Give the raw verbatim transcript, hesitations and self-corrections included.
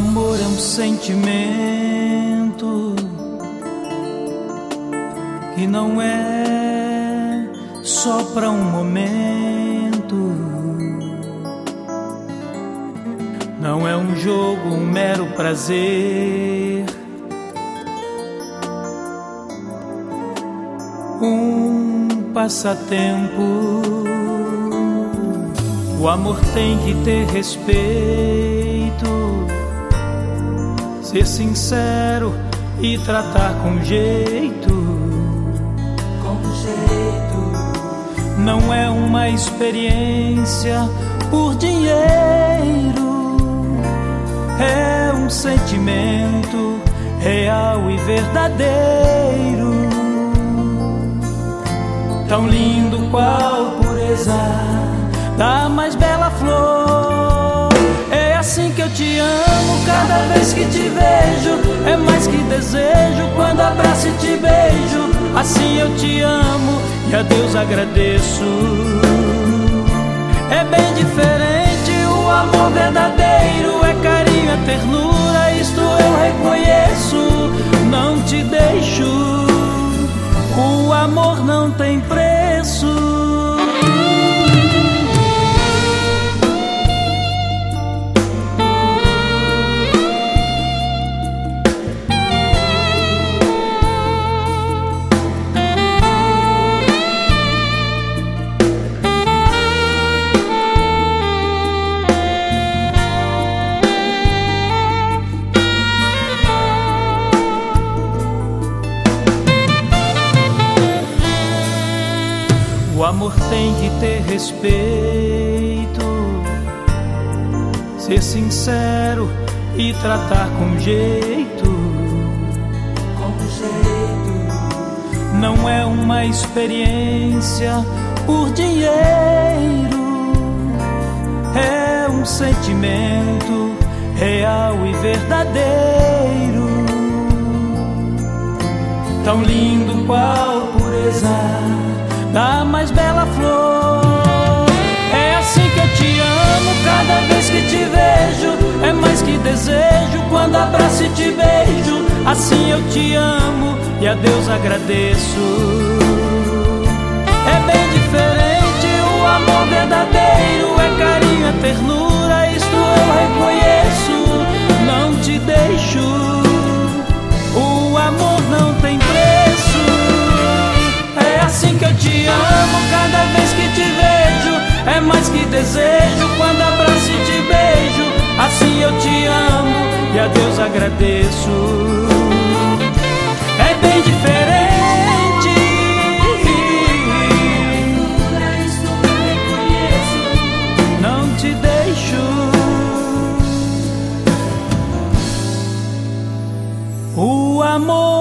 amor é um sentimento que não é só pra um momento. Não é um jogo, um mero prazer, um passatempo. O amor tem que ter respeito, ser sincero e tratar com jeito. Com jeito. Não é uma experiência por dinheiro, é um sentimento real e verdadeiro, tão lindo qual pureza da mais bela flor. É assim que eu te amo cada vez que te vejo, é mais que desejo quando abraço e te beijo. Assim eu te amo e a Deus agradeço. É bem diferente o amor verdadeiro, é carinho, é ternura, isto eu reconheço. Não te deixo, o amor não tem preço. O amor tem que ter respeito, ser sincero e tratar com jeito. Com jeito. Não é uma experiência por dinheiro, é um sentimento real e verdadeiro, tão lindo qual pureza da mais bela flor. É assim que eu te amo cada vez que te vejo, é mais que desejo quando abraço e te beijo. Assim eu te amo e a Deus agradeço. É bem diferente o amor verdadeiro, é carinho, é ternura, isto eu reconheço. Não te deixo, o amor não tem preço. É assim que eu te amo cada vez que te vejo, é mais que desejo quando abraço e te beijo. Assim eu te amo e a Deus agradeço. É bem diferente, Isso eu reconheço. não te deixo, o amor